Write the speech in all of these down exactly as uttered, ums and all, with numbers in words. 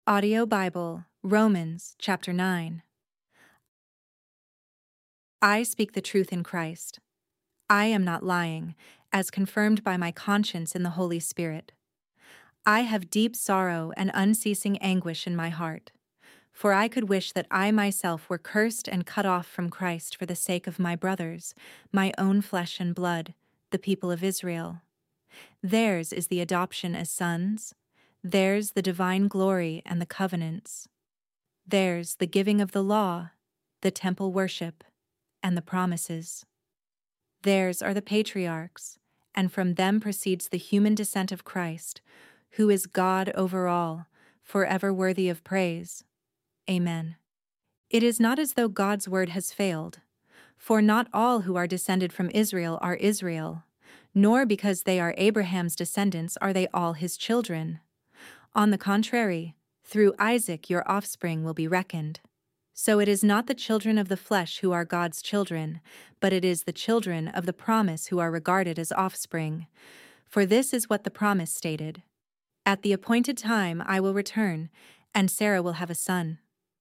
Audio Bible, Romans chapter nine. I speak the truth in Christ. I am not lying, as confirmed by my conscience in the Holy Spirit. I have deep sorrow and unceasing anguish in my heart, for I could wish that I myself were cursed and cut off from Christ for the sake of my brothers, my own flesh and blood, the people of Israel. Theirs is the adoption as sons, theirs the divine glory and the covenants. Theirs the giving of the law, the temple worship, and the promises. Theirs are the patriarchs, and from them proceeds the human descent of Christ, who is God over all, forever worthy of praise. Amen. It is not as though God's word has failed, for not all who are descended from Israel are Israel, nor because they are Abraham's descendants are they all his children. On the contrary, through Isaac your offspring will be reckoned. So it is not the children of the flesh who are God's children, but it is the children of the promise who are regarded as offspring. For this is what the promise stated: At the appointed time I will return, and Sarah will have a son.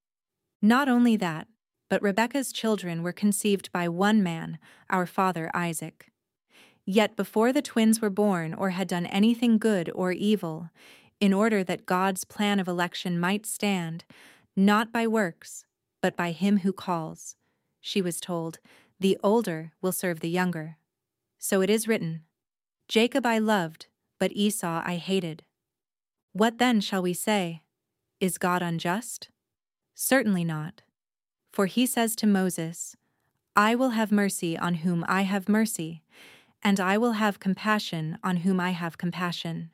Not only that, but Rebekah's children were conceived by one man, our father Isaac. Yet before the twins were born or had done anything good or evil, in order that God's plan of election might stand, not by works, but by him who calls, she was told, the older will serve the younger. So it is written, Jacob I loved, but Esau I hated. What then shall we say? Is God unjust? Certainly not. For he says to Moses, I will have mercy on whom I have mercy, and I will have compassion on whom I have compassion.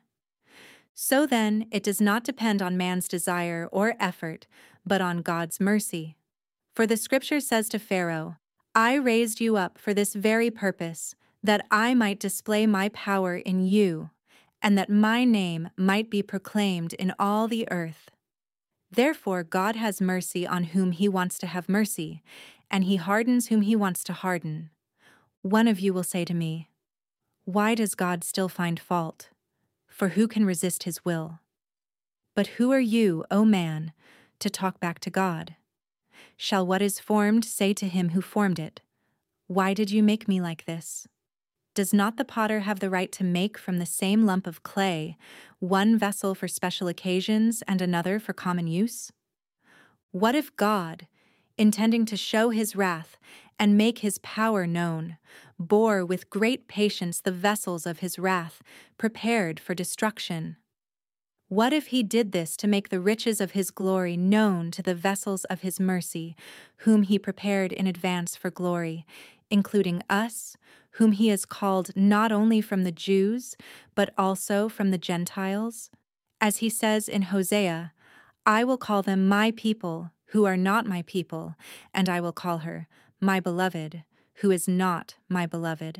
So then, it does not depend on man's desire or effort, but on God's mercy. For the Scripture says to Pharaoh, I raised you up for this very purpose, that I might display my power in you, and that my name might be proclaimed in all the earth. Therefore God has mercy on whom he wants to have mercy, and he hardens whom he wants to harden. One of you will say to me, Why does God still find fault? For who can resist his will? But who are you, O man, to talk back to God? Shall what is formed say to him who formed it, Why did you make me like this? Does not the potter have the right to make from the same lump of clay one vessel for special occasions and another for common use? What if God, intending to show his wrath and make his power known, bore with great patience the vessels of his wrath, prepared for destruction? What if he did this to make the riches of his glory known to the vessels of his mercy, whom he prepared in advance for glory, including us, whom he has called not only from the Jews, but also from the Gentiles? As he says in Hosea, I will call them my people, who are not my people, and I will call her my beloved, who is not my beloved.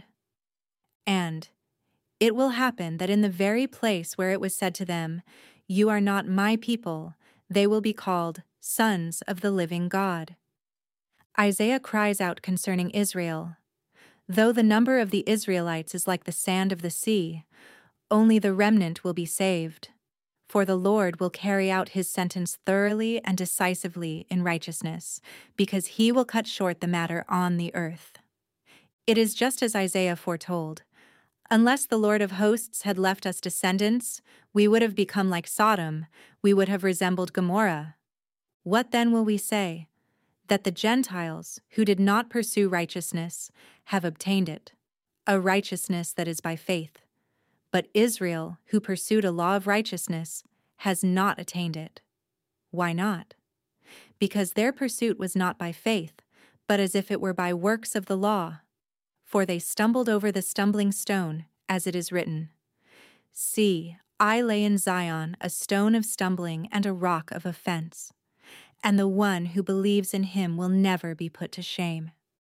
And it will happen that in the very place where it was said to them, You are not my people, they will be called sons of the living God. Isaiah cries out concerning Israel, Though the number of the Israelites is like the sand of the sea, only the remnant will be saved. For the Lord will carry out his sentence thoroughly and decisively in righteousness, because he will cut short the matter on the earth. It is just as Isaiah foretold. Unless the Lord of hosts had left us descendants, we would have become like Sodom, we would have resembled Gomorrah. What then will we say? That the Gentiles, who did not pursue righteousness, have obtained it, a righteousness that is by faith. But Israel, who pursued a law of righteousness, has not attained it. Why not? Because their pursuit was not by faith, but as if it were by works of the law. For they stumbled over the stumbling stone, as it is written, See, I lay in Zion a stone of stumbling and a rock of offense, and the one who believes in him will never be put to shame.